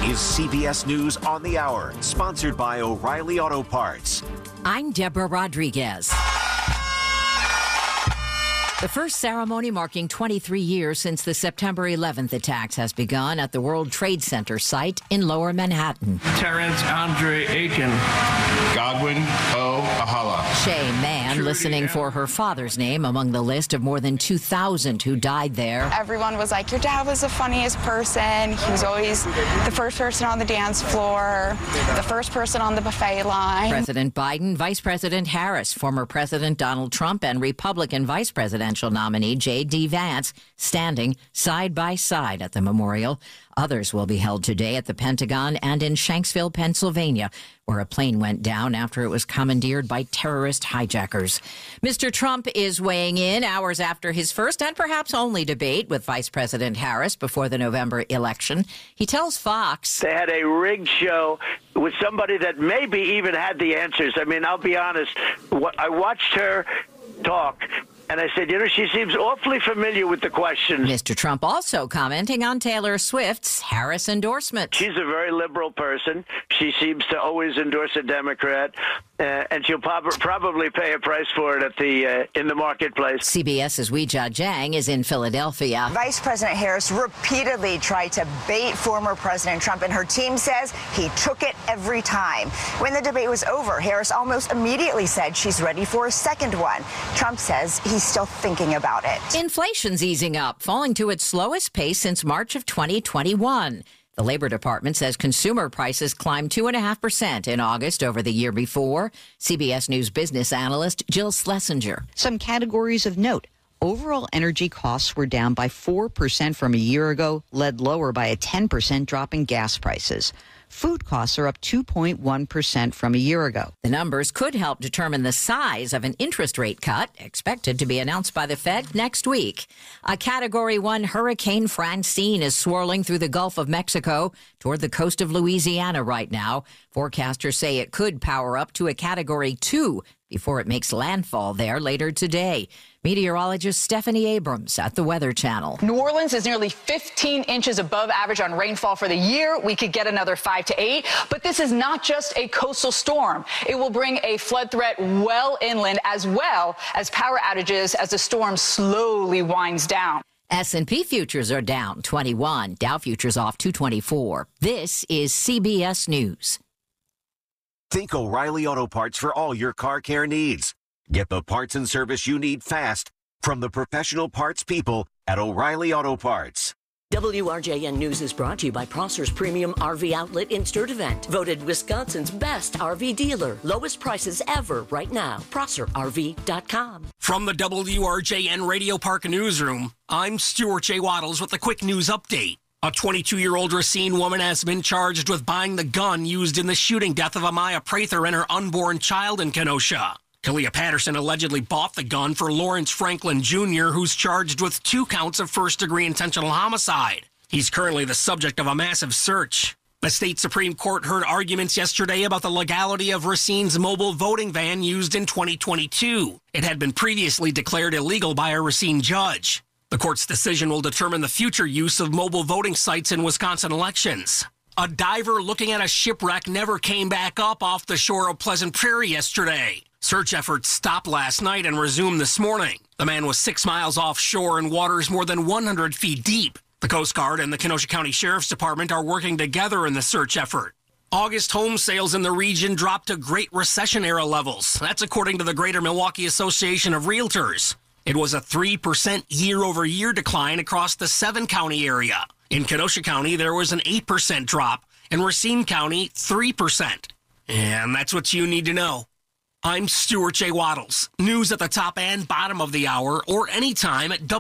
is CBS News on the Hour, sponsored by O'Reilly Auto Parts. I'm Deborah Rodriguez. The first ceremony marking 23 years since the September 11th attacks has begun at the World Trade Center site in Lower Manhattan. Terrence Andre Aiken. Godwin O. Ahala. Shay Mann listening for her father's name among the list of more than 2,000 who died there. Everyone was like, your dad was the funniest person. He was always the first person on the dance floor, the first person on the buffet line. President Biden, Vice President Harris, former President Donald Trump, and Republican Vice Presidential nominee J.D. Vance standing side by side at the memorial. Others will be held today at the Pentagon and in Shanksville, Pennsylvania, where a plane went down after it was commandeered by terrorist hijackers. Mr. Trump is weighing in hours after his first and perhaps only debate with Vice President Harris before the November election. He tells Fox they had a rigged show with somebody that maybe even had the answers. I mean, I'll be honest. I watched her talk, and I said, she seems awfully familiar with the questions. Mr. Trump also commenting on Taylor Swift's Harris endorsement. She's a very liberal person. She seems to always endorse a Democrat, and she'll probably pay a price for it in the marketplace. CBS's Weijia Jiang is in Philadelphia. Vice President Harris repeatedly tried to bait former President Trump, and her team says he took it every time. When the debate was over, Harris almost immediately said she's ready for a second one. Trump says he's still thinking about it. Inflation's easing up, falling to its slowest pace since March of 2021. The Labor Department says consumer prices climbed 2.5% in August over the year before. CBS News business analyst Jill Schlesinger. Some categories of note. Overall energy costs were down by 4% from a year ago, led lower by a 10% drop in gas prices. Food costs are up 2.1% from a year ago. The numbers could help determine the size of an interest rate cut, expected to be announced by the Fed next week. A Category 1 Hurricane Francine is swirling through the Gulf of Mexico toward the coast of Louisiana right now. Forecasters say it could power up to a Category 2 before it makes landfall there later today. Meteorologist Stephanie Abrams at the Weather Channel. New Orleans is nearly 15 inches above average on rainfall for the year. We could get another 5 to 8. But this is not just a coastal storm. It will bring a flood threat well inland, as well as power outages as the storm slowly winds down. S&P futures are down 21. Dow futures off 224. This is CBS News. Think O'Reilly Auto Parts for all your car care needs. Get the parts and service you need fast from the professional parts people at O'Reilly Auto Parts. WRJN News is brought to you by Prosser's Premium RV Outlet in Sturtevant. Voted Wisconsin's best RV dealer. Lowest prices ever right now. ProsserRV.com. From the WRJN Radio Park Newsroom, I'm Stuart J. Waddles with a quick news update. A 22-year-old Racine woman has been charged with buying the gun used in the shooting death of Amaya Prather and her unborn child in Kenosha. Kalia Patterson allegedly bought the gun for Lawrence Franklin Jr., who's charged with 2 counts of first-degree intentional homicide. He's currently the subject of a massive search. The state Supreme Court heard arguments yesterday about the legality of Racine's mobile voting van used in 2022. It had been previously declared illegal by a Racine judge. The court's decision will determine the future use of mobile voting sites in Wisconsin elections. A diver looking at a shipwreck never came back up off the shore of Pleasant Prairie yesterday. Search efforts stopped last night and resumed this morning. The man was 6 miles offshore in waters more than 100 feet deep. The Coast Guard and the Kenosha County Sheriff's Department are working together in the search effort. August home sales in the region dropped to Great Recession-era levels. That's according to the Greater Milwaukee Association of Realtors. It was a 3% year-over-year decline across the 7-county area. In Kenosha County, there was an 8% drop. In Racine County, 3%. And that's what you need to know. I'm Stuart J. Waddles. News at the top and bottom of the hour or anytime at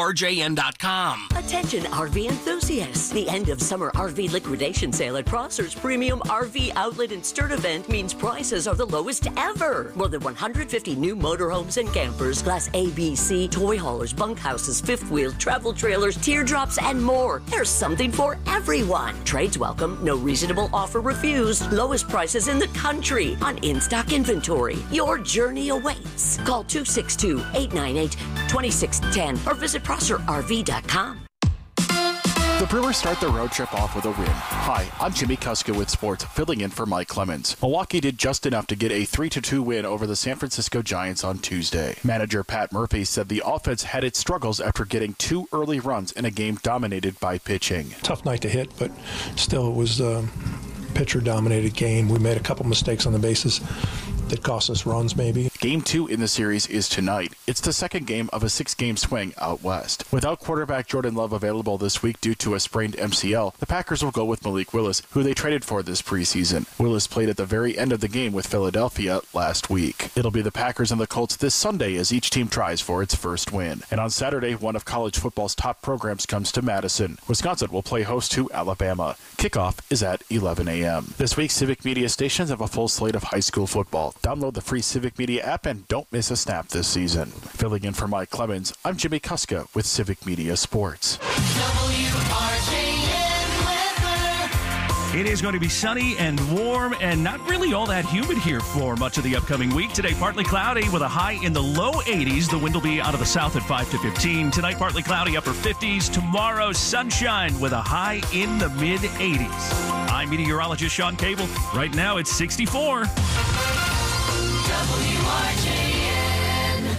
WRJN.com. Attention RV enthusiasts. The end of summer RV liquidation sale at Prosser's Premium RV Outlet in Sturtevant means prices are the lowest ever. More than 150 new motorhomes and campers, Class A, B, C, toy haulers, bunkhouses, fifth wheel, travel trailers, teardrops, and more. There's something for everyone. Trades welcome, no reasonable offer refused. Lowest prices in the country on in-stock inventory. Your journey awaits. Call 262-898-2610 or visit ProsserRV.com. The Brewers start the road trip off with a win. Hi, I'm Jimmy Kuska with sports, filling in for Mike Clemens. Milwaukee did just enough to get a 3-2 win over the San Francisco Giants on Tuesday. Manager Pat Murphy said the offense had its struggles after getting 2 early runs in a game dominated by pitching. Tough night to hit, but still it was a pitcher-dominated game. We made a couple mistakes on the bases that cost us runs, maybe. Game 2 in the series is tonight. It's the second game of a 6-game swing out west. Without quarterback Jordan Love available this week due to a sprained MCL, the Packers will go with Malik Willis, who they traded for this preseason. Willis played at the very end of the game with Philadelphia last week. It'll be the Packers and the Colts this Sunday as each team tries for its first win. And on Saturday, one of college football's top programs comes to Madison. Wisconsin will play host to Alabama. Kickoff is at 11 a.m. This week, Civic Media stations have a full slate of high school football. Download the free Civic Media app and don't miss a snap this season. Filling in for Mike Clemens, I'm Jimmy Kuska with Civic Media Sports. It is going to be sunny and warm and not really all that humid here for much of the upcoming week. Today, partly cloudy with a high in the low 80s. The wind will be out of the south at 5 to 15. Tonight, partly cloudy, upper 50s. Tomorrow, sunshine with a high in the mid 80s. I'm meteorologist Sean Cable. Right now, it's 64. WRJN.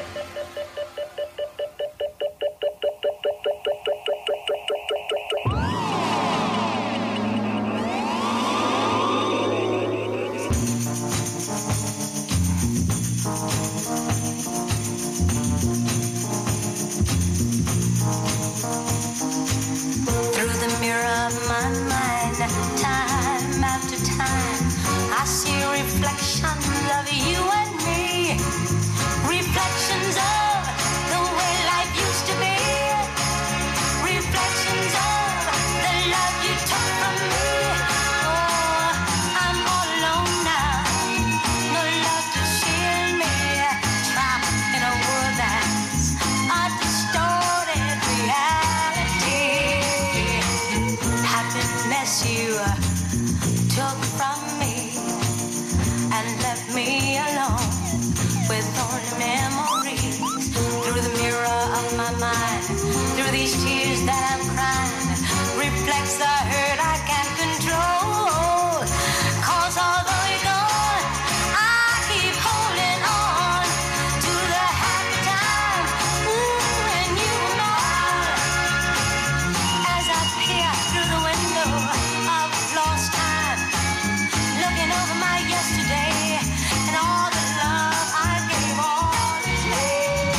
Through the mirror of my mind, time after time, I see reflections of you and me, reflections of the way life used to be, reflections of the love you took from me. Oh, I'm all alone now, no love to shield me, trapped in a world that's a distorted reality. Happiness you took from me and left me alone with only memories. Through the mirror of my mind, through these tears that I'm crying, reflects the hurt I can't control. 'Cause although you're gone, I keep holding on to the happy times, when you were mine. As I peer through the window of lost time, looking over my yesterday and all the love I gave all the day.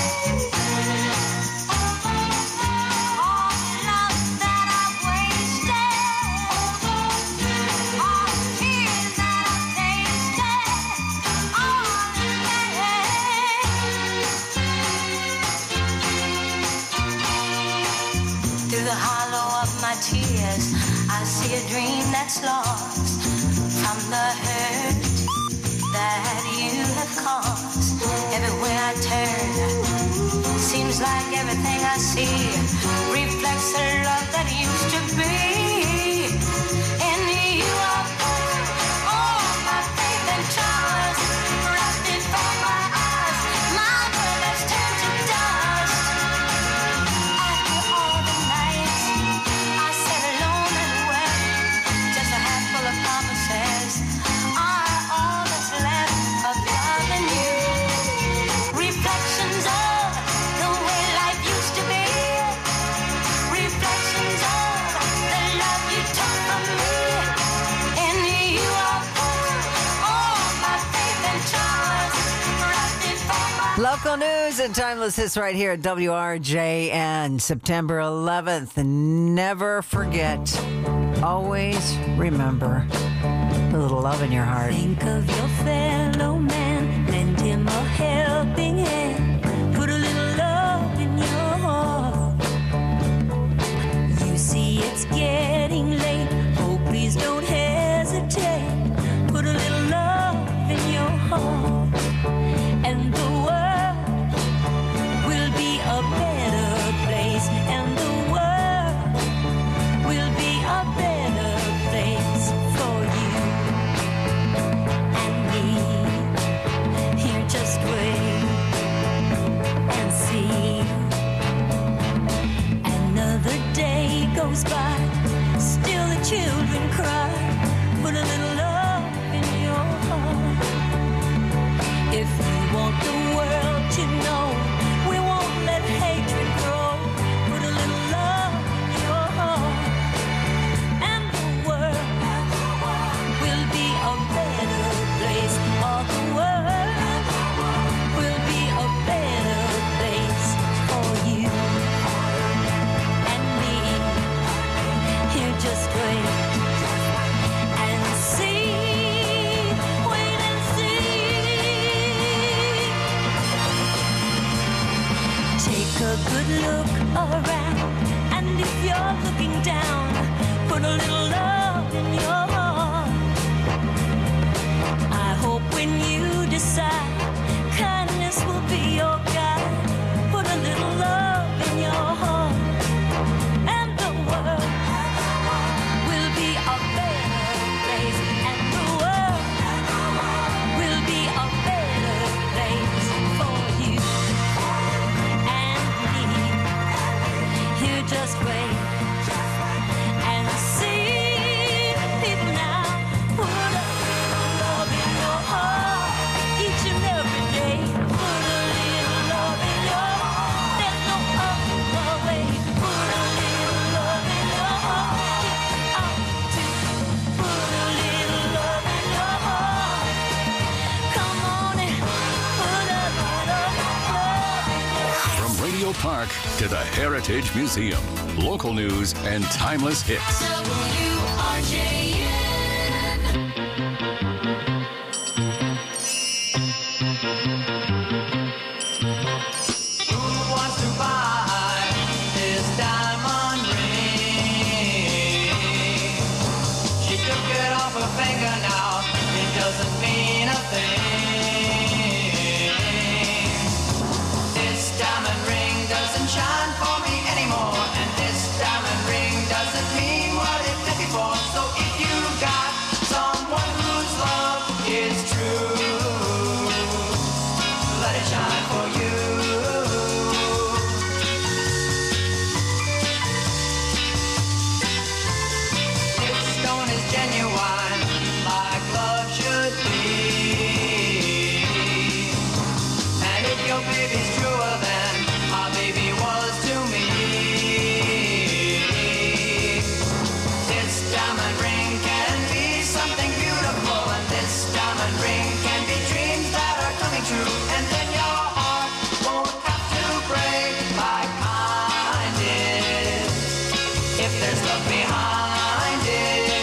All the love that I've wasted, all the tears that I've tasted, all the pain. Through the hollow of my tears, I see a dream that's lost from the hurt that you have caused. Everywhere I turn, seems like everything I see reflects the love that used to be. In you I put all my faith and trust, wrapped before my eyes, my world has turned to dust. After all the nights I sat alone and wept, just a handful of promises are all that's left of loving you. Reflections of the way life used to be, reflections of the love you took from me. In you I put all my faith and trust, wrapped before my Local news and timeless hits right here at WRJN, September 11th. Never forget, always remember the little love in your heart. Think of your fellow man, lend him a helping hand, put a little love in your heart. You see it's getting late, oh please don't hesitate, put a little love in your heart, and the world will be a better place, and the world will be a better place for you and me. Here just wait. Take a good look around, and if you're looking down, put a little love in your heart. I hope when you decide, kindness will be your guide. Put a little love in your heart, and the world will be a better place, and the world will be a better place for you and me. You just wait and see people now. Put a little love in your heart each and every day. Put a little love in your heart. There's no other way. Put a little love in your heart. Get out to put a little love in your heart. Come on and put a little love in your heart. From Radio Park to the Heritage Museum, local news and timeless hits. WRJN. Who wants to buy this diamond ring? She took it off her finger now. It doesn't mean a thing. This diamond ring doesn't shine for me anymore, and this diamond ring doesn't mean what it did before. So if you got someone whose love is true, let it shine for you. This stone is genuine, like love should be. And if your baby's truer than our baby was to me, this diamond ring can be something beautiful, and this diamond ring can be dreams that are coming true. And then your heart won't have to break like mine did, if there's love behind it.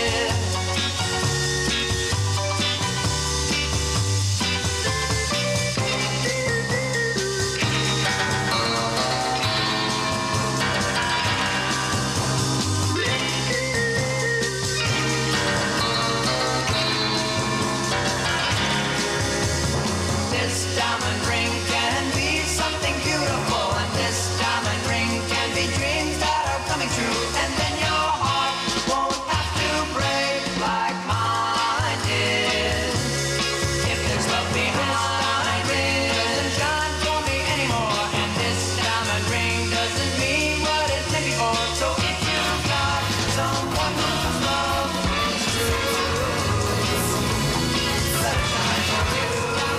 This diamond ring can be something beautiful, and this diamond ring can be dreams that are coming true. And then your heart won't have to break like mine did, if there's love behind it. Doesn't shine for me anymore, and this diamond ring doesn't mean what it did before. So if you've got someone whose love is true, let it shine for you.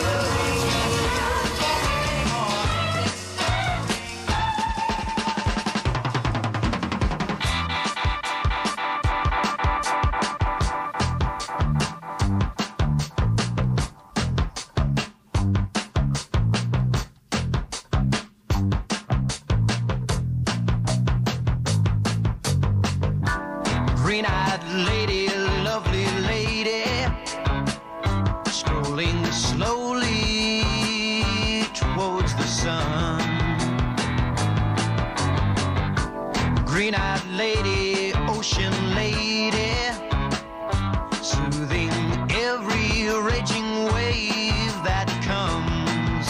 Green-eyed lady, lovely lady, strolling slowly towards the sun. Green-eyed lady, ocean lady, soothing every raging wave that comes.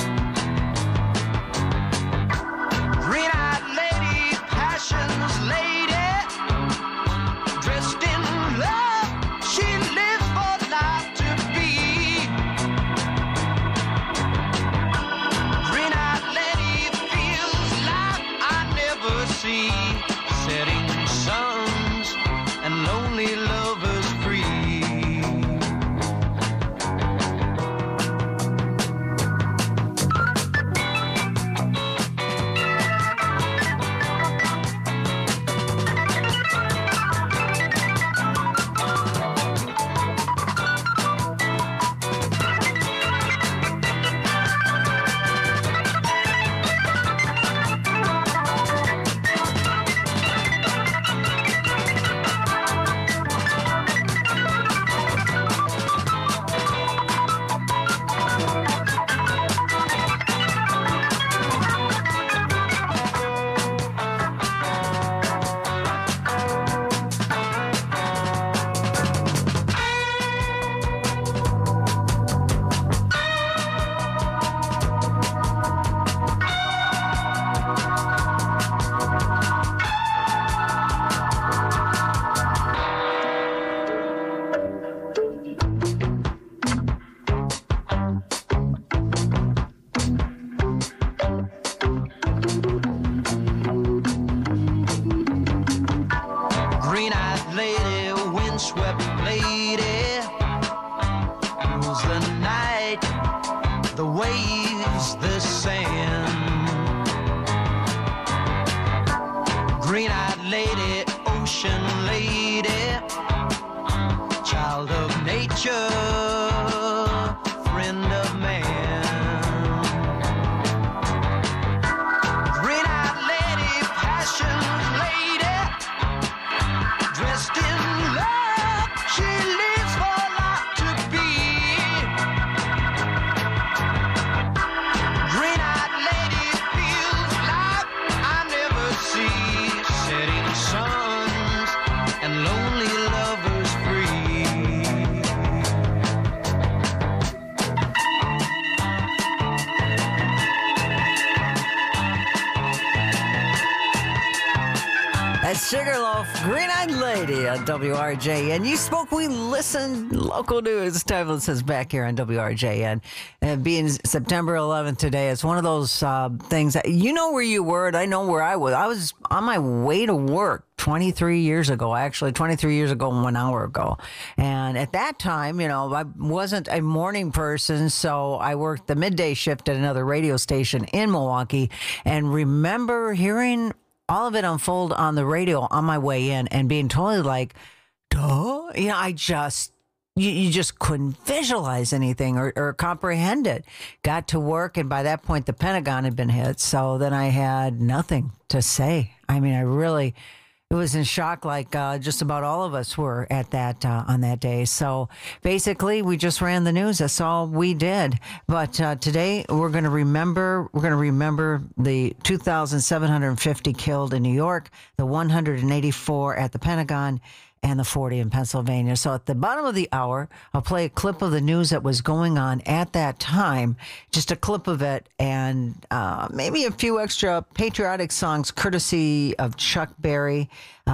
Green-eyed lady, passion's lady, dressed in love, she lives for life to be. Green-eyed lady feels like I never see. Setting sun lady, ocean lady, child of nature, friend of man. Green-eyed lady, passion lady, dressed in love, she lives for life to be. Green-eyed lady feels like I never see, setting suns and lonely lovers free. That's Sugarloaf, Green-Eyed Lady on WRJN. You spoke, we listened. Local news. Timeless is back here on WRJN. And being September 11th today, it's one of those things that you know where you were, and I know where I was. I was on my way to work 23 years ago, actually 23 years ago, 1 hour ago. And at that time, you know, I wasn't a morning person, so I worked the midday shift at another radio station in Milwaukee, and remember hearing all of it unfold on the radio on my way in and being totally like, duh. You know, you just couldn't visualize anything or comprehend it. Got to work, and by that point, the Pentagon had been hit. So then I had nothing to say. I mean, it was in shock, like just about all of us were at that on that day. So basically, we just ran the news. That's all we did. But today, we're going to remember the 2,750 killed in New York, the 184 at the Pentagon, and the 40 in Pennsylvania. So at the bottom of the hour, I'll play a clip of the news that was going on at that time, just a clip of it, and maybe a few extra patriotic songs courtesy of Chuck Berry,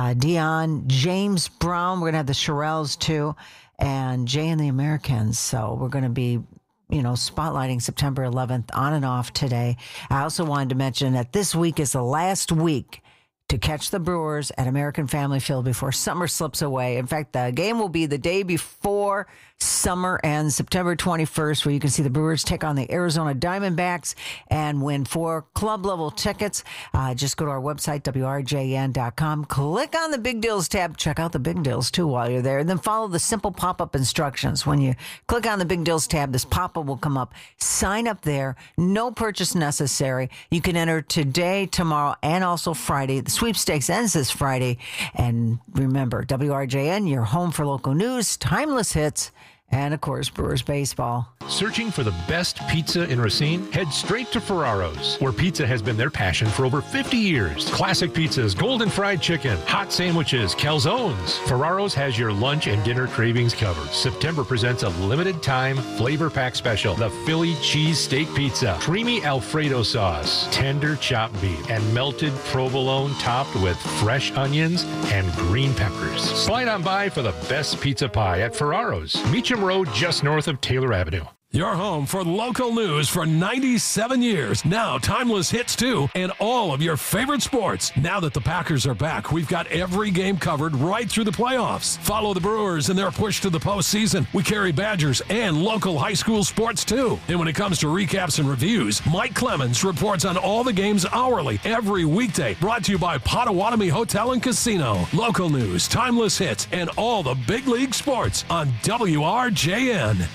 Dion, James Brown. We're going to have the Shirelles too, and Jay and the Americans. So we're going to be spotlighting September 11th on and off today. I also wanted to mention that this week is the last week to catch the Brewers at American Family Field before summer slips away. In fact, the game will be the day before summer ends, September 21st, where you can see the Brewers take on the Arizona Diamondbacks and win 4 club-level tickets. Just go to our website, WRJN.com. Click on the Big Deals tab. Check out the Big Deals, too, while you're there. And then follow the simple pop-up instructions. When you click on the Big Deals tab, this pop-up will come up. Sign up there. No purchase necessary. You can enter today, tomorrow, and also Friday. The sweepstakes ends this Friday. And remember, WRJN, your home for local news, timeless hits, and, of course, Brewers baseball. Searching for the best pizza in Racine? Head straight to Ferraro's, where pizza has been their passion for over 50 years. Classic pizzas, golden fried chicken, hot sandwiches, calzones. Ferraro's has your lunch and dinner cravings covered. September presents a limited time flavor pack special. The Philly cheese steak pizza, creamy Alfredo sauce, tender chopped beef, and melted provolone topped with fresh onions and green peppers. Slide on by for the best pizza pie at Ferraro's. Meacham Road, just north of Taylor Avenue. Your home for local news for 97 years. Now timeless hits too, and all of your favorite sports. Now that the Packers are back, we've got every game covered right through the playoffs. Follow the Brewers in their push to the postseason. We carry Badgers and local high school sports too. And when it comes to recaps and reviews, Mike Clemens reports on all the games hourly every weekday. Brought to you by Potawatomi Hotel and Casino. Local news, timeless hits, and all the big league sports on WRJN.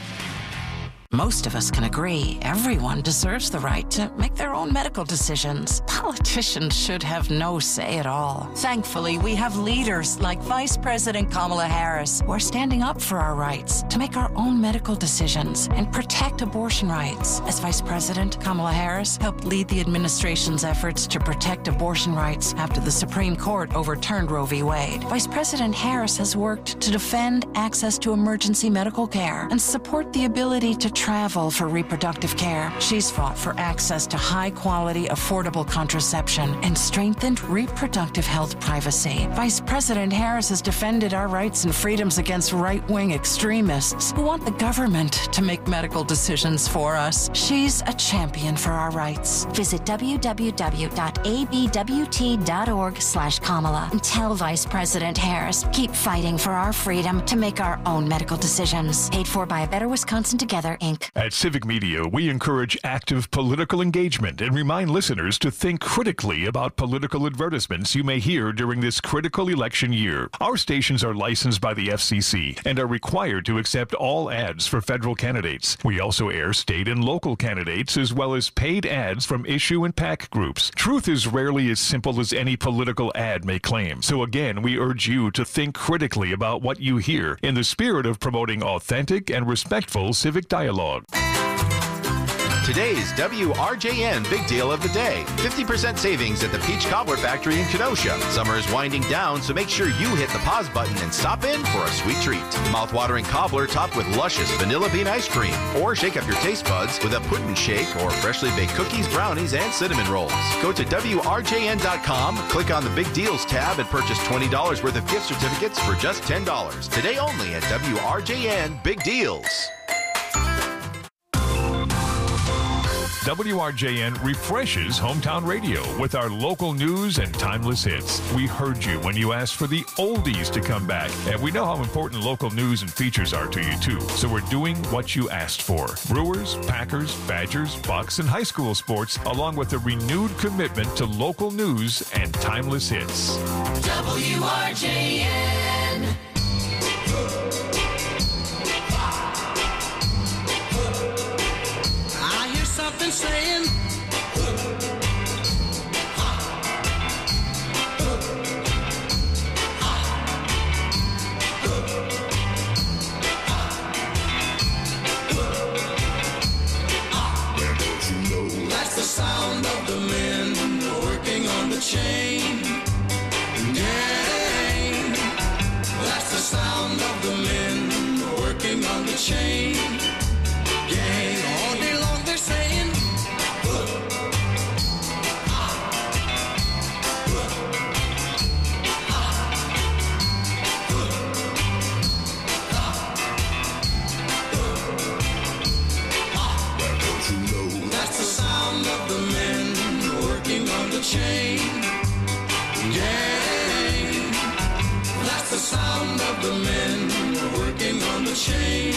Most of us can agree everyone deserves the right to make their own medical decisions. Politicians should have no say at all. Thankfully, we have leaders like Vice President Kamala Harris who are standing up for our rights to make our own medical decisions and protect abortion rights. As Vice President, Kamala Harris helped lead the administration's efforts to protect abortion rights after the Supreme Court overturned Roe v. Wade. Vice President Harris has worked to defend access to emergency medical care and support the ability to travel for reproductive care. She's fought for access to high-quality, affordable contraception and strengthened reproductive health privacy. Vice President Harris has defended our rights and freedoms against right-wing extremists who want the government to make medical decisions for us. She's a champion for our rights. Visit www.abwt.org/Kamala and tell Vice President Harris, keep fighting for our freedom to make our own medical decisions. Paid for by A Better Wisconsin Together, Inc. Inc. At Civic Media, we encourage active political engagement and remind listeners to think critically about political advertisements you may hear during this critical election year. Our stations are licensed by the FCC and are required to accept all ads for federal candidates. We also air state and local candidates as well as paid ads from issue and PAC groups. Truth is rarely as simple as any political ad may claim. So again, we urge you to think critically about what you hear in the spirit of promoting authentic and respectful civic dialogue. Today's WRJN Big Deal of the Day. 50% savings at the Peach Cobbler Factory in Kenosha. Summer is winding down, so make sure you hit the pause button and stop in for a sweet treat. Mouth-watering cobbler topped with luscious vanilla bean ice cream. Or shake up your taste buds with a pudding shake or freshly baked cookies, brownies, and cinnamon rolls. Go to WRJN.com, click on the Big Deals tab, and purchase $20 worth of gift certificates for just $10. Today only at WRJN Big Deals. WRJN refreshes hometown radio with our local news and timeless hits. We heard you when you asked for the oldies to come back, and we know how important local news and features are to you too. So we're doing what you asked for. Brewers, Packers, Badgers, Bucks, and high school sports, along with a renewed commitment to local news and timeless hits. WRJN. Something saying that's the sound of the men working on the chain gang. That's the sound of the men working on the chain gang. All day long they're saying chain gang. That's the sound of the men working on the chain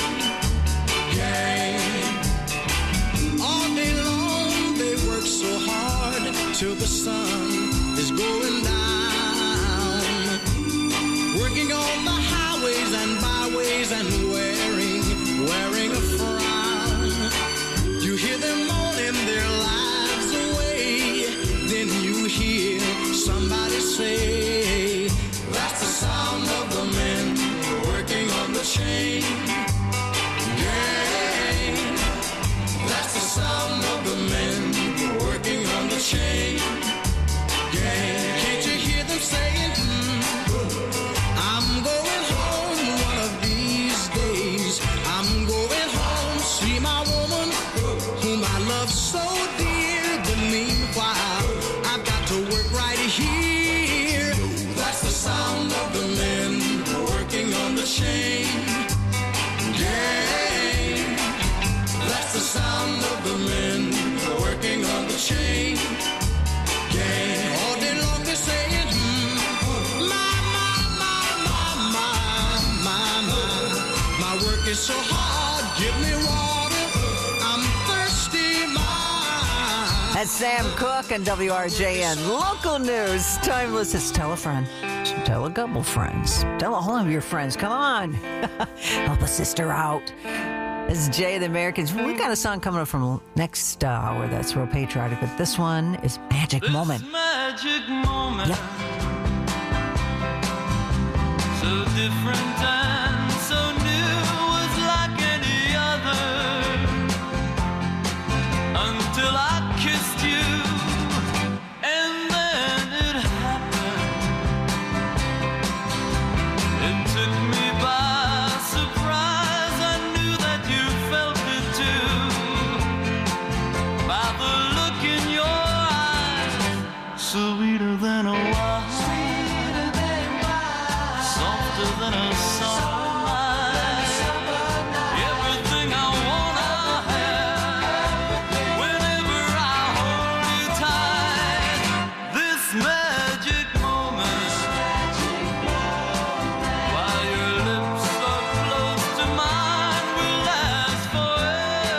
gang. All day long they work so hard till the sun is going down, working on the highways and byways and wearing a frown. You hear them moaning their lives away, then you hear somebody say, that's the sound of the men working on the chain gang. That's the sound of the men working on the chain gang. Can't you hear them saying, I'm going home one of these days. I'm going home, see my woman whom I love so dear. But meanwhile, I've got to work right here. That's the sound of the men working on the chain gang. That's the sound of the men working on the chain gang. All day long they're saying, my work is so hard, give me water, I'm thirsty, That's Sam Cooke and WRJN. Local news, timeless. It's tell a friend. Tell a couple friends. Tell a whole of your friends. Come on. Help a sister out. This is Jay the Americans. We got a song coming up from next hour that's real patriotic, but this one is Magic Moment. Magic moment. Yep. So different and so new, was like any other, until I kissed you, and then it happened. It took me by surprise. I knew that you felt it too, by the look in your eyes, sweeter than a wine, softer than a summer night. Everything I want I have whenever I hold you tight. This magic moment, while your lips are close to mine, will last forever.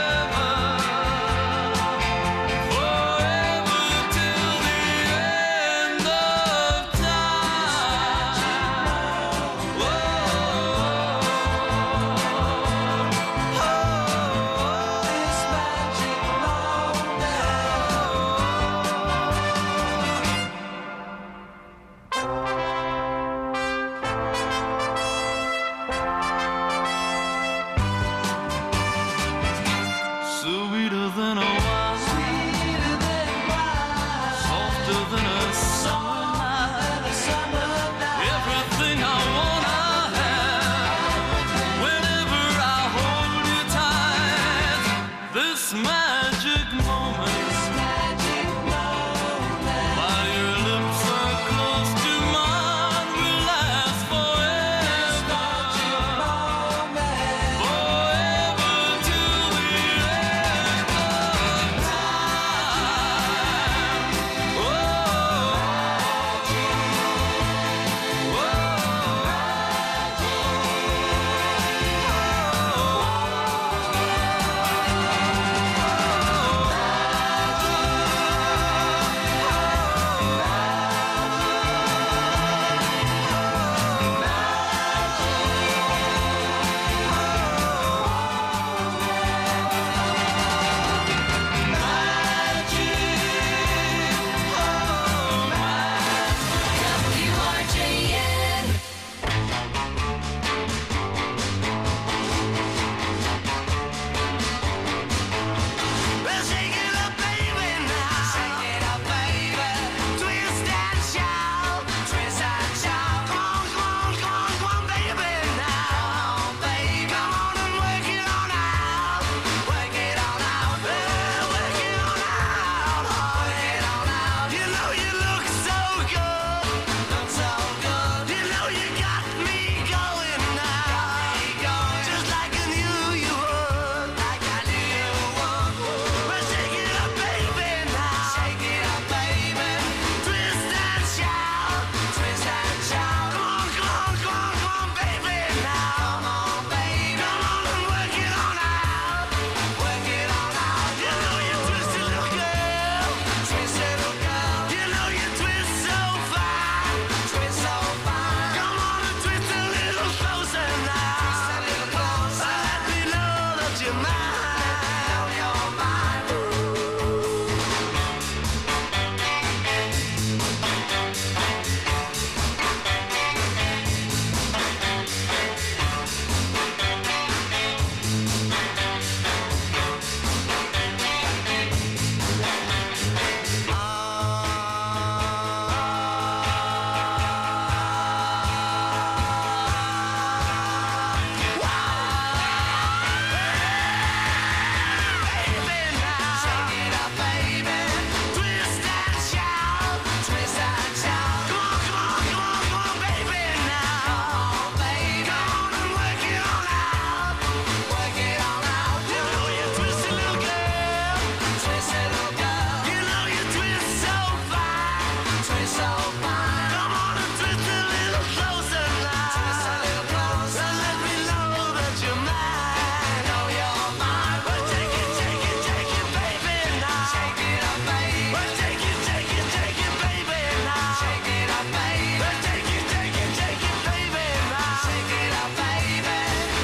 so fine. Come on and twist a little closer now. Twist a little closer. And let me know that you're mine. Know you're mine. Well, take it, baby, now. Shake it up, baby. Well, take it, baby, now. Shake it up, baby. Well, take it, baby, now. Shake it up, baby.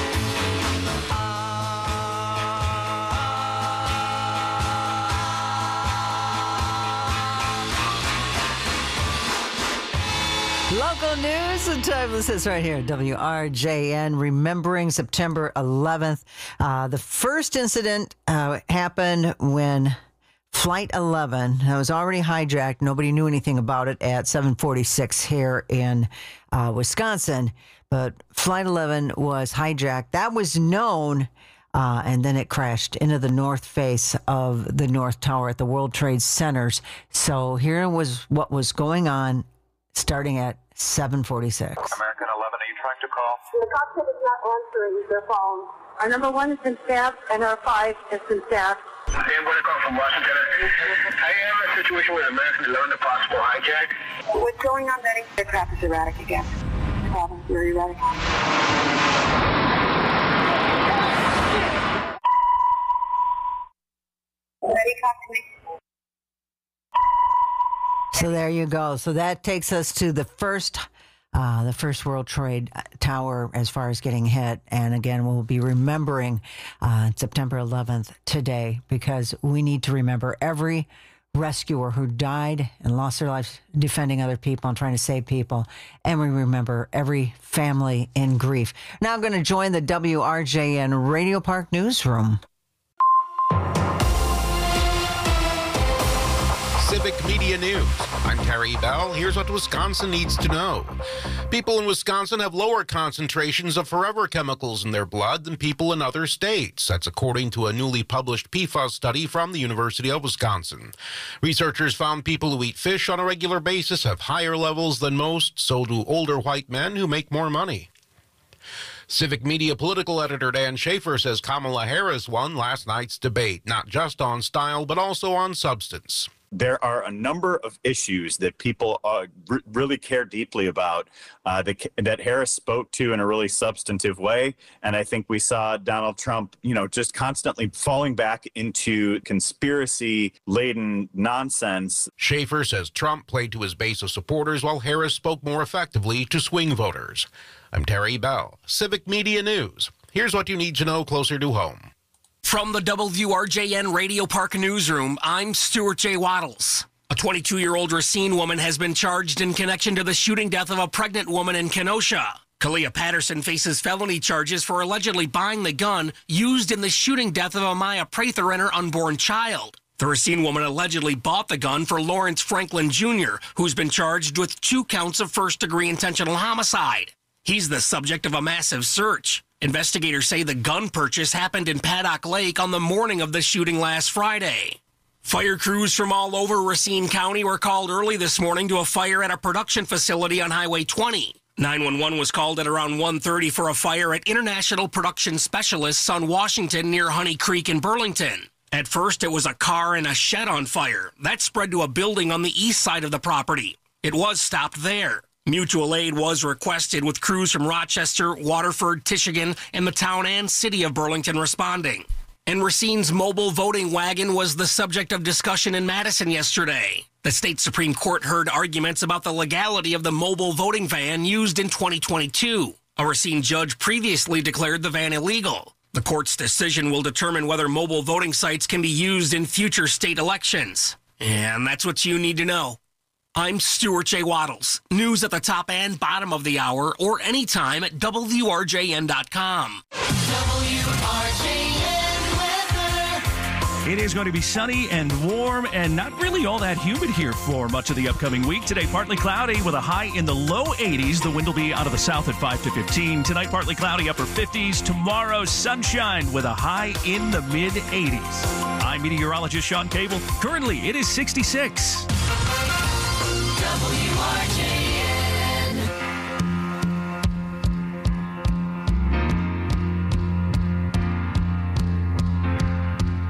Local news and timeless hits right here. WRJN, remembering September 11th. The first incident happened when Flight 11 was already hijacked. Nobody knew anything about it at 7:46 here in Wisconsin. But Flight 11 was hijacked. That was known. And then it crashed into the north face of the North Tower at the World Trade Centers. So here was what was going on starting at 7:46. American 11, are you trying to call? The cockpit is not answering their phone. Our number 1 has been staffed, and our 5 has been staffed. Hey, I'm going to call from Washington. I am in a situation with American 11, a possible hijack. What's going on, Betty? The aircraft is erratic again. Problem, very erratic. Betty, talk to me. So there you go. So that takes us to the first World Trade Tower as far as getting hit. And again, we'll be remembering September 11th today because we need to remember every rescuer who died and lost their lives defending other people and trying to save people. And we remember every family in grief. Now I'm going to join the WRJN Radio Park newsroom. Civic Media News. I'm Terry Bell. Here's what Wisconsin needs to know. People in Wisconsin have lower concentrations of forever chemicals in their blood than people in other states. That's according to a newly published PFAS study from the University of Wisconsin. Researchers found people who eat fish on a regular basis have higher levels than most, so do older white men who make more money. Civic Media political editor Dan Schaefer says Kamala Harris won last night's debate, not just on style, but also on substance. There are a number of issues that people really care deeply about that Harris spoke to in a really substantive way. And I think we saw Donald Trump, just constantly falling back into conspiracy-laden nonsense. Schaefer says Trump played to his base of supporters while Harris spoke more effectively to swing voters. I'm Terry Bell, Civic Media News. Here's what you need to know closer to home. From the WRJN Radio Park newsroom, I'm Stuart J. Waddles. A 22-year-old Racine woman has been charged in connection to the shooting death of a pregnant woman in Kenosha. Kalia Patterson faces felony charges for allegedly buying the gun used in the shooting death of Amaya Prather and her unborn child. The Racine woman allegedly bought the gun for Lawrence Franklin Jr., who's been charged with 2 counts of first-degree intentional homicide. He's the subject of a massive search. Investigators say the gun purchase happened in Paddock Lake on the morning of the shooting last Friday. Fire crews from all over Racine County were called early this morning to a fire at a production facility on Highway 20. 911 was called at around 1:30 for a fire at International Production Specialists on Washington near Honey Creek in Burlington. At first, it was a car and a shed on fire. That spread to a building on the east side of the property. It was stopped there. Mutual aid was requested with crews from Rochester, Waterford, Michigan, and the town and city of Burlington responding. And Racine's mobile voting wagon was the subject of discussion in Madison yesterday. The state Supreme Court heard arguments about the legality of the mobile voting van used in 2022. A Racine judge previously declared the van illegal. The court's decision will determine whether mobile voting sites can be used in future state elections. And that's what you need to know. I'm Stuart J. Waddles. News at the top and bottom of the hour or anytime at WRJN.com. It is going to be sunny and warm and not really all that humid here for much of the upcoming week. Today, partly cloudy with a high in the low 80s. The wind will be out of the south at 5 to 15. Tonight, partly cloudy, upper 50s. Tomorrow, sunshine with a high in the mid 80s. I'm meteorologist Sean Cable. Currently, it is 66.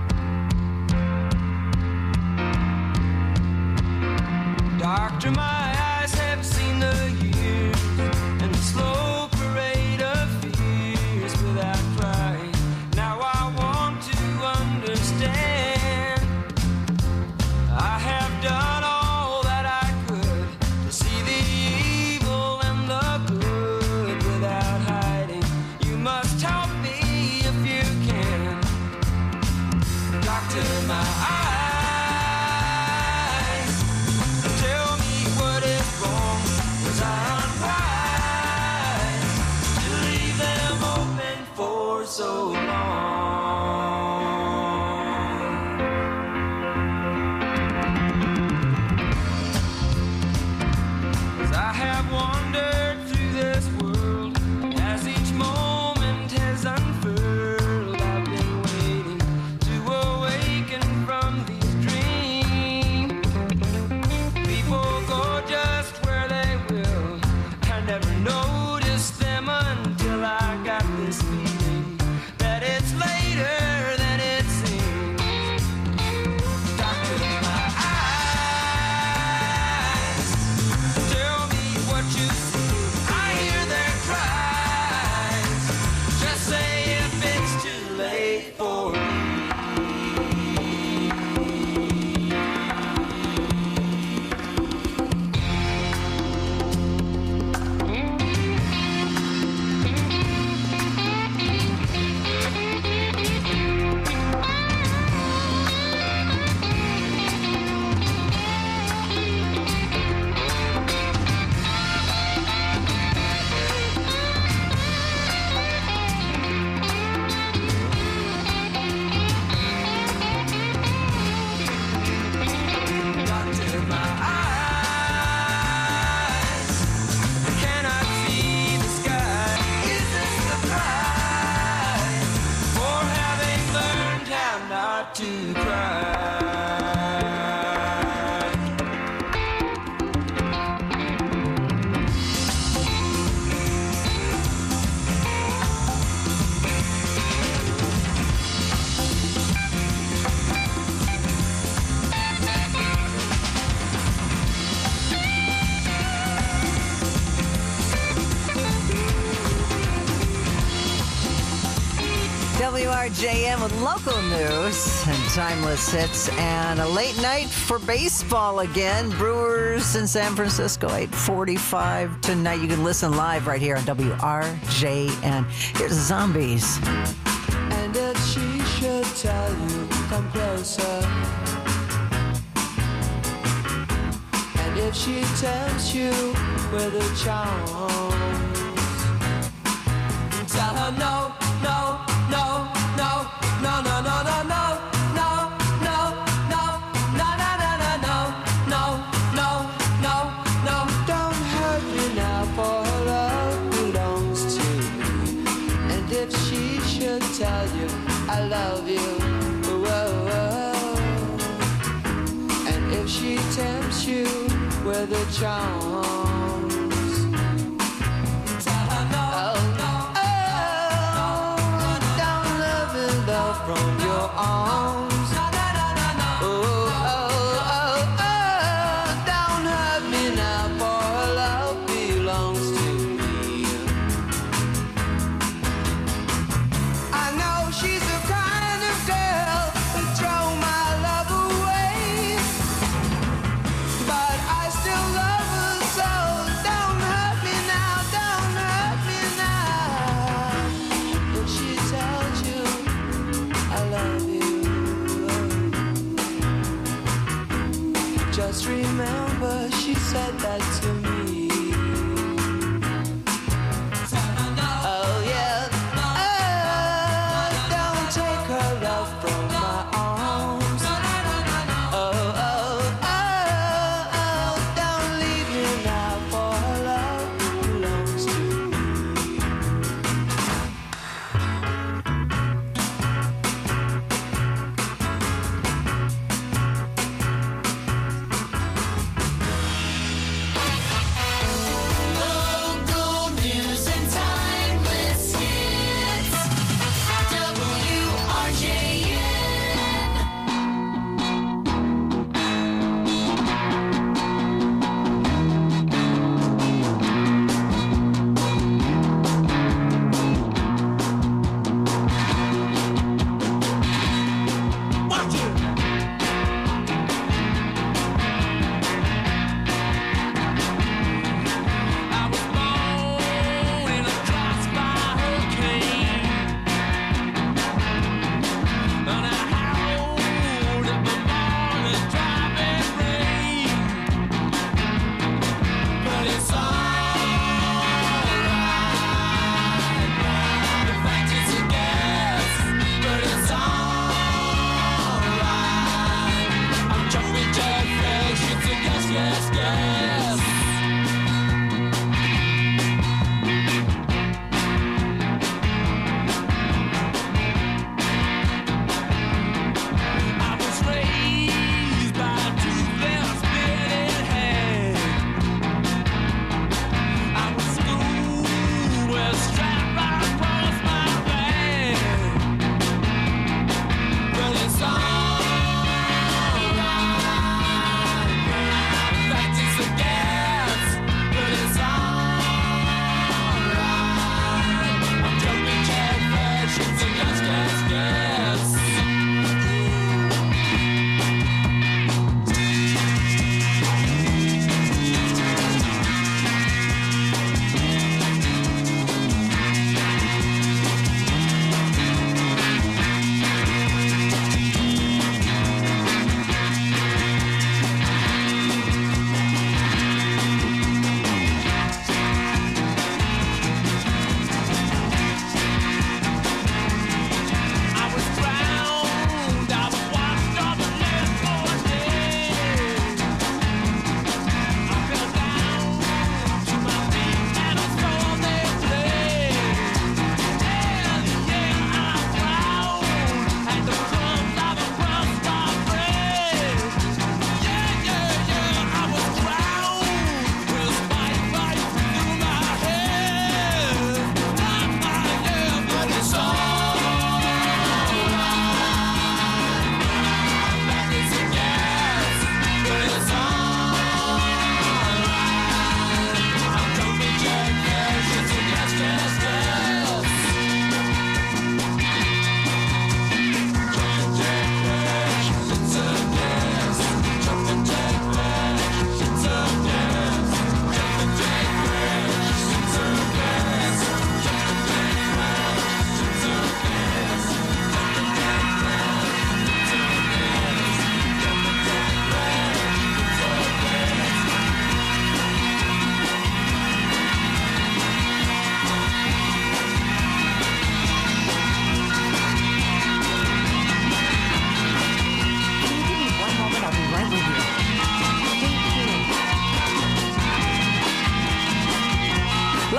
Doctor, my wandered through this world as each moment has unfurled. I've been waiting to awaken from these dreams. People go just where they will. I never noticed them until I got this feeling that it's later than it seems. Doctor, my eyes, tell me what you see. I hear their cries. Just say if it's too late for me. Doctor, my eyes cannot see the sky. Is this the price for having learned how not to cry? WRJM with local news and timeless hits and a late night for baseball again. Brewers in San Francisco, 8:45 tonight. You can listen live right here on WRJN. Here's the Zombies. And if she should tell you, come closer. And if she tempts you with her charms, tell her no, no, no, no, no, no, no, no, no, no, no, no, no, no, no, no, no, no. Don't hurt me now, for her love belongs to me. And if she should tell you I love you, whoa, whoa. And if she tempts you with her charms, tell her no, no, don't love and love from your arms. Oh, oh, oh, oh, don't hurt me now, for her love belongs to me. I know she's the kind of girl who throw my love away, but I still love her so.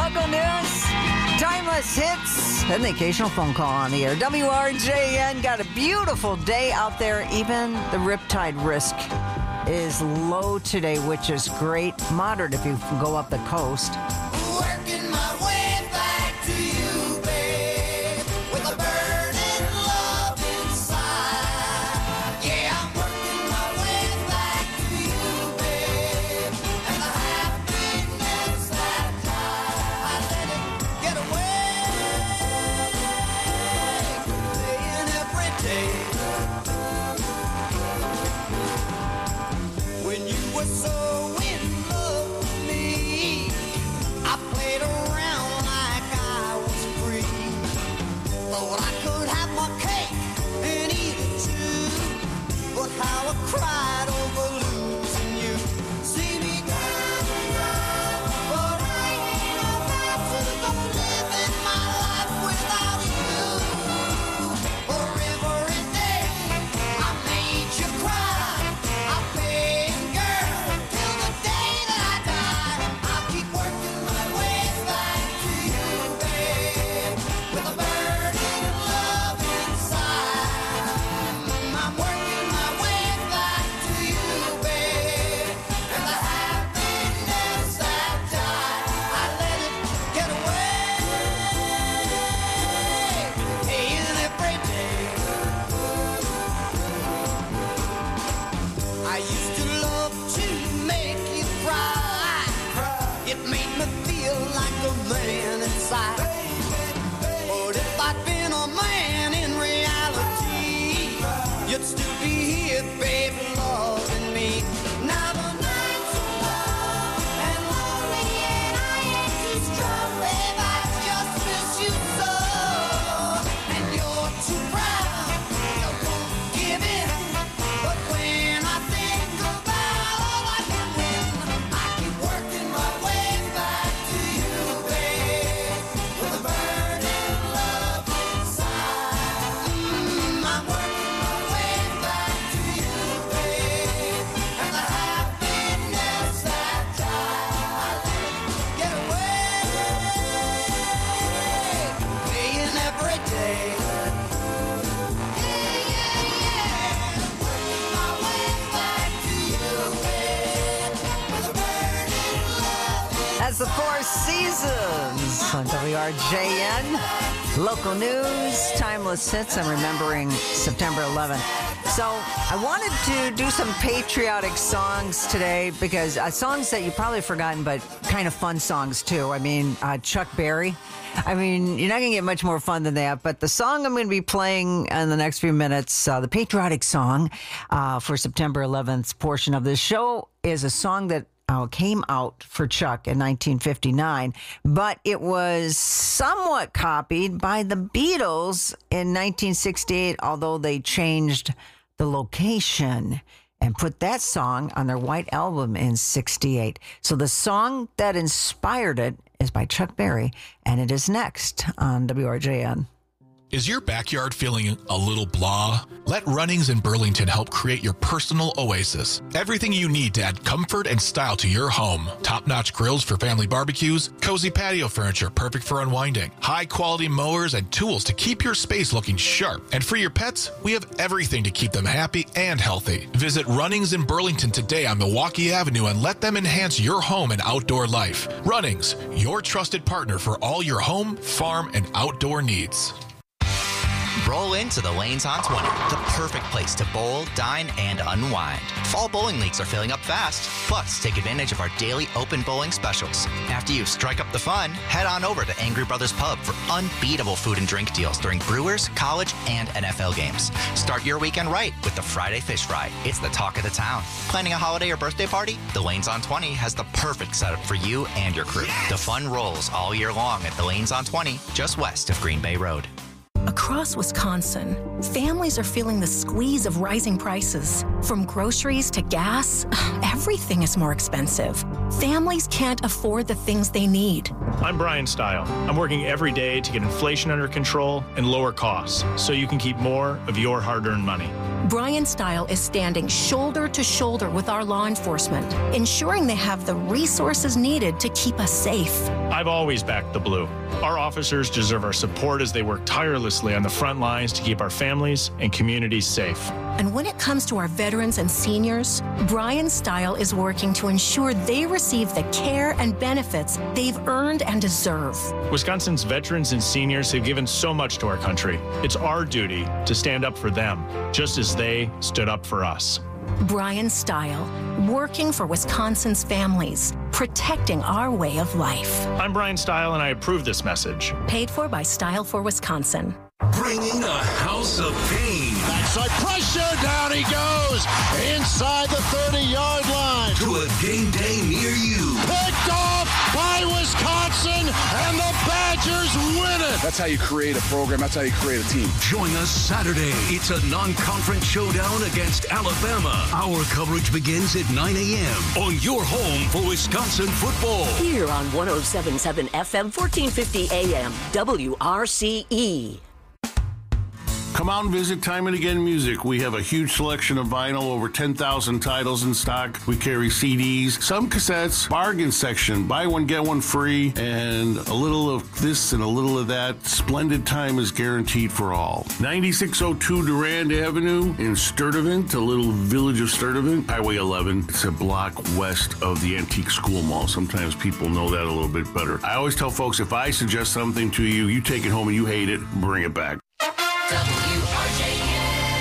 Local news, timeless hits, and the occasional phone call on the air. WRJN got a beautiful day out there. Even the riptide risk is low today, which is great. Moderate if you go up the coast. Working my way back to you, babe, with a burning love inside. Yeah, I'm working my way back to you, babe, and the happiness that I let it get away, playing every day. When you were so in love with me, I played around like I was free. Thought I could have my cake and eat it too. But how I cried over losing you. See me go, but I ain't about to go living my life without you. For every day I made you cry, I paid girl till the day that I die. I'll keep working my way back to you, babe, with a burning love inside. I'm working my way back to you, babe, and the happiness that died, I let it get away, paying every day. I used to love to make you cry. It made me feel like a man inside. But if I'd been a man in reality, you'd still be here, baby, loving me. Now the nights are long and lonely, and I ain't too strong, babe. I just miss you so. And you're too proud, you won't give in. But when I think about all I can win, I keep working my way back to you, babe, with a burning love inside. I'm working my way back to you, babe, and the happiness that died, I let it get away, paying every day. Working my way back to you, babe, with a burning love. That's the Four Seasons on WRJN. Local news, timeless hits. I'm remembering September 11th. So I wanted to do some patriotic songs today because songs that you've probably forgotten, but kind of fun songs too. I mean, Chuck Berry. I mean, you're not going to get much more fun than that. But the song I'm going to be playing in the next few minutes, the patriotic song for September 11th portion of this show, is a song that came out for Chuck in 1959, but it was somewhat copied by the Beatles in 1968, although they changed the location and put that song on their White Album in 68. So the song that inspired it is by Chuck Berry, and it is next on WRJN. Is your backyard feeling a little blah? Let Runnings in Burlington help create your personal oasis. Everything you need to add comfort and style to your home. Top-notch grills for family barbecues, cozy patio furniture perfect for unwinding, high-quality mowers and tools to keep your space looking sharp. And for your pets, we have everything to keep them happy and healthy. Visit Runnings in Burlington today on Milwaukee Avenue and let them enhance your home and outdoor life. Runnings, your trusted partner for all your home, farm, and outdoor needs. Roll into the Lanes on 20, the perfect place to bowl, dine, and unwind. Fall bowling leagues are filling up fast. Plus, take advantage of our daily open bowling specials. After you strike up the fun, head on over to Angry Brothers Pub for unbeatable food and drink deals during Brewers, college, and NFL games. Start your weekend right with the Friday Fish Fry. It's the talk of the town. Planning a holiday or birthday party? The Lanes on 20 has the perfect setup for you and your crew. The fun rolls all year long at the Lanes on 20, just west of Green Bay Road. Across Wisconsin, Families are feeling the squeeze of rising prices. From groceries to gas, everything is more expensive. Families can't afford the things they need. I'm Brian Stile. I'm working every day to get inflation under control and lower costs so you can keep more of your hard-earned money. Brian Stile is standing shoulder to shoulder with our law enforcement, ensuring they have the resources needed to keep us safe. I've always backed the Blue. Our officers deserve our support as they work tirelessly on the front lines to keep our families and communities safe. And when it comes to our veterans and seniors, Brian Stile is working to ensure they receive the care and benefits they've earned and deserve. Wisconsin's veterans and seniors have given so much to our country. It's our duty to stand up for them, just as they stood up for us. Brian Stile, working for Wisconsin's families, protecting our way of life. I'm Brian Stile, and I approve this message. Paid for by Stile for Wisconsin. Bringing a house of pain. Backside pressure, down he goes, inside the 30-yard line. To a game day near you. Picked off by Wisconsin, and the Badgers win it. That's how you create a program. That's how you create a team. Join us Saturday. It's a non-conference showdown against Alabama. Our coverage begins at 9 a.m. on your home for Wisconsin football. Here on 107.7 FM, 1450 AM, WRCE. Come out and visit Time and Again Music. We have a huge selection of vinyl, over 10,000 titles in stock. We carry CDs, some cassettes, bargain section, buy one, get one free, and a little of this and a little of that. Splendid time is guaranteed for all. 9602 Durand Avenue in Sturtevant, a little village of Sturtevant, Highway 11. It's a block west of the Antique School Mall. Sometimes people know that a little bit better. I always tell folks, if I suggest something to you, you take it home and you hate it, bring it back. WRJN.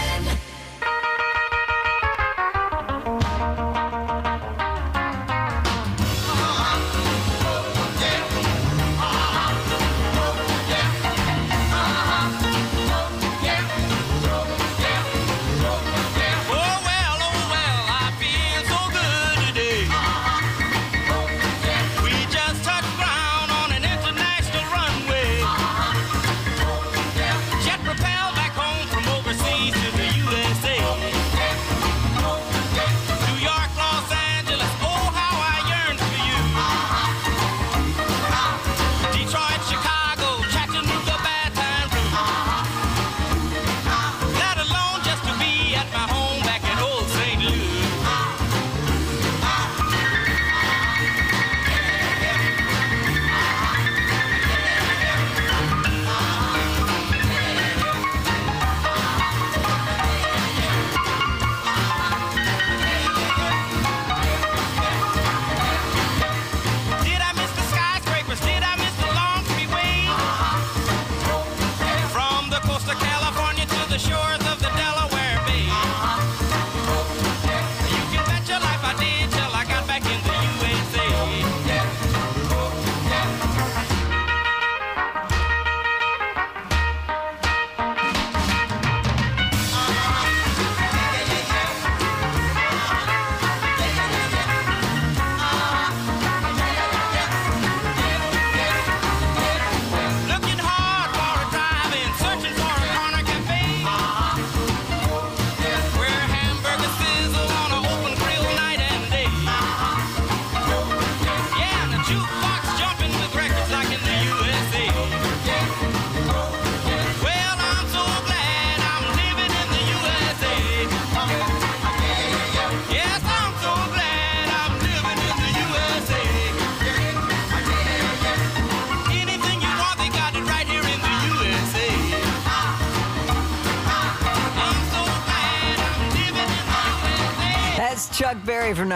Chuck Berry from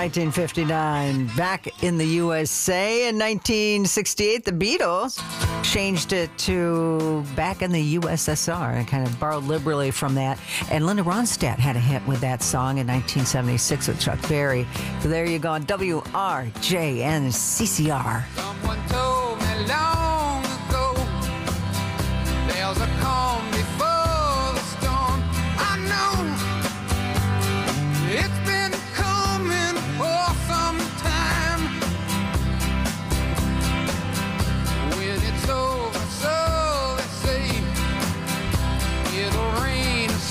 1959. Back in the USA in 1968, the Beatles changed it to Back in the USSR and kind of borrowed liberally from that. And Linda Ronstadt had a hit with that song in 1976 with Chuck Berry. So there you go on WRJN CCR. Someone told me long ago there's a calm before the storm. I know it's been coming for some time. When it's over, so they say it'll rain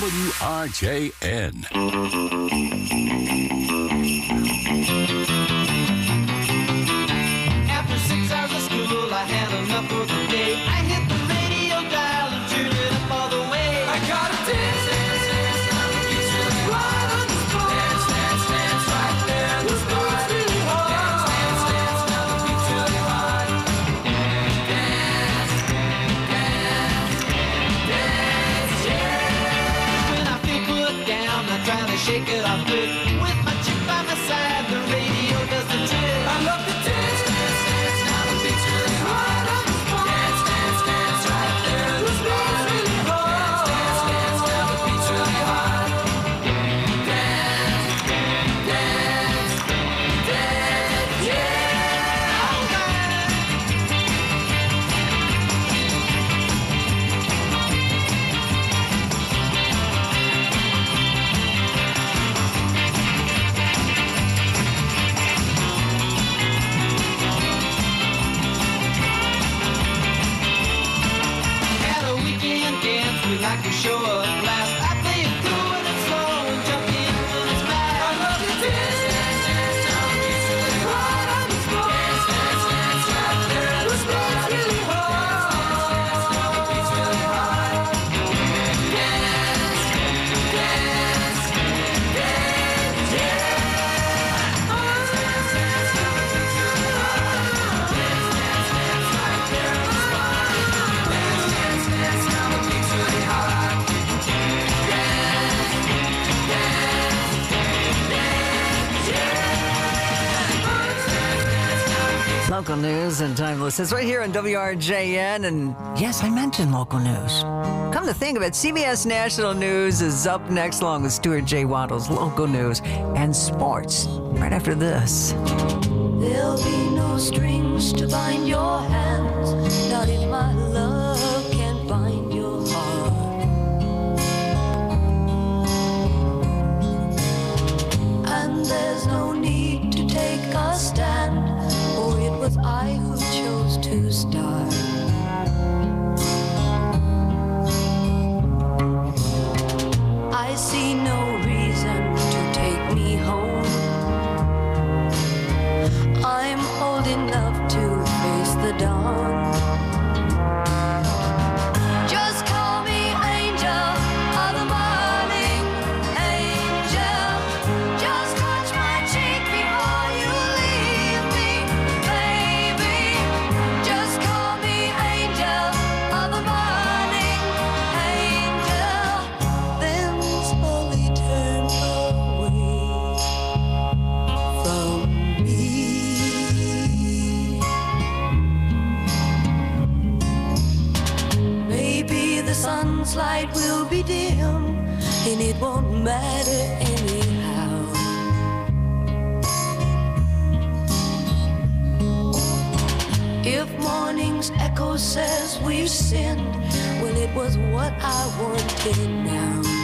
WRJN. After 6 hours of school, I had enough for the day. I hit the radio dial and turned it up all the way. I got a dance, dance, dance, down the beach really right on the spot. Dance, dance, dance, right there in the spot. Really hard. Dance, dance, dance, down the beach really hard. Dance, dance, dance, yeah. When I feel put down, I try to shake it off quick. With my chick by my side, the radio does the trick. I love the dance, dance, dance, down the beach really hard on the spot. Dance, dance, dance, right there in the spot. Really hard. Dance, dance, dance, down the beach really hard. Dance, dance, dance, yeah. All right. At a weekend dance, we like to show a blast. I play it cool when it's slow and jump in when it's fast. I love to dance, dance, dance, down the beach really hard on the spot. Dance, dance, dance, right there in the spot. Really hard. Dance, dance, down the beach really hard. Dance, dance, dance, yeah. Dance, dance, dance, down the beach really hard. Dance, dance, dance, right there in the spot. Dance, dance, dance, down the beach really hard. Local news and timeless. It's right here on WRJN. And yes, I mentioned local news. Come to think of it, CBS National News is up next along with Stuart J. Waddles, local news and sports right after this. There'll be no strings to bind your hands, not if my love can't bind your heart. And there's no need to take a stand, for it was I who chose to start. I see no reason to take me home. I'm old enough to face the dawn. Just call me angel of the morning, angel. Just touch my cheek before you leave me, baby. Just call me angel of the morning, angel. Then slowly turn away from me. Maybe the sun's light will be dim, and it won't matter anyhow. If morning's echo says we've sinned, well, it was what I wanted now.